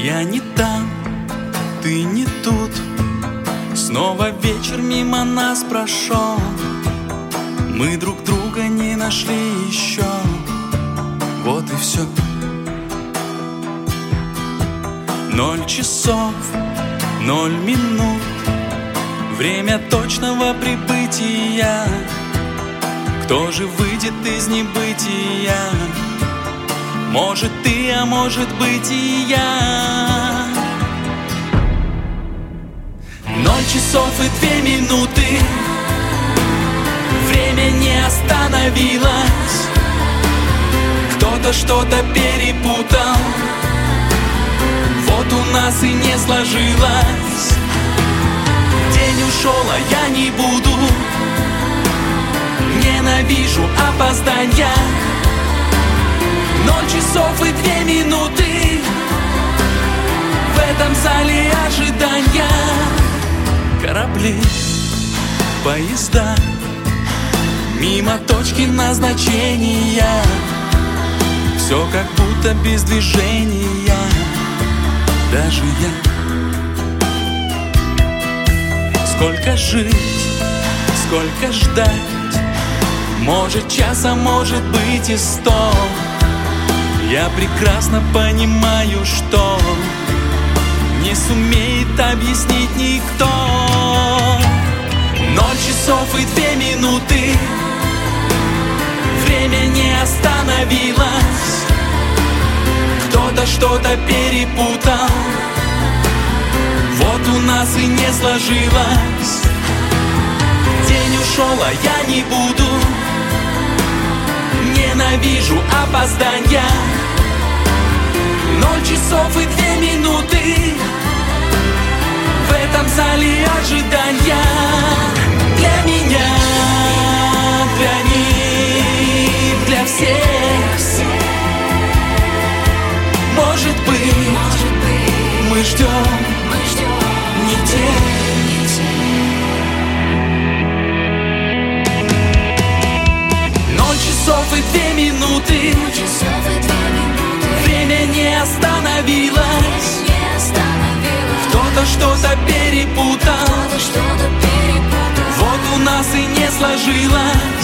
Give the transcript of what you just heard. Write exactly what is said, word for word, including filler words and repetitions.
Я не там, ты не тут. Снова вечер мимо нас прошел. Мы друг друга не нашли еще. Вот и все. Ноль часов, ноль минут. Время точного прибытия. Кто же выйдет из небытия? Может ты, а может быть и я. Ноль часов и две минуты. Время не остановилось. Кто-то что-то перепутал. Вот у нас и не сложилось. День ушел, а я не буду. Ненавижу опоздания. Ноль часов и две минуты. В этом зале ожидания. Корабли, поезда, мимо точки назначения. Все как будто без движения. Даже я. Сколько жить, сколько ждать. Может час, а может быть и сто. Я прекрасно понимаю, что не сумеет объяснить никто. Ноль часов и две минуты. Время не остановилось. Кто-то что-то перепутал. Вот у нас и не сложилось. День ушел, а я не буду. Ненавижу опоздания. Ноль часов и две минуты. В этом зале ожидания. Для меня, для них, для всех. Может быть, мы ждем недель. Ноль часов и две минуты. Время не остановилось. Кто-то что-то перепутал. Вот у нас и не сложилось.